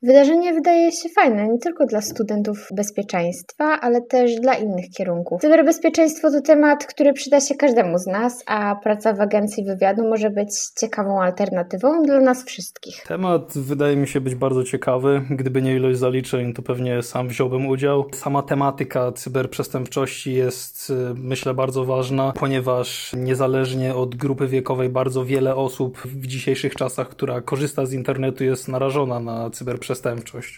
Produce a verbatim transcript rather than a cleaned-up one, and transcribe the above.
Wydarzenie wydaje się fajne nie tylko dla studentów bezpieczeństwa, ale też dla innych kierunków. Cyberbezpieczeństwo to temat, który przyda się każdemu z nas, a praca w agencji wywiadu może być ciekawą alternatywą dla nas wszystkich. Temat wydaje mi się być bardzo ciekawy. Gdyby nie ilość zaliczeń, to pewnie sam wziąłbym udział. Sama tematyka cyberprzestępczości jest, myślę, bardzo ważna, ponieważ niezależnie od grupy wiekowej bardzo wiele osób w dzisiejszych czasach, która korzysta z internetu, jest narażona na cyberprzestępczość.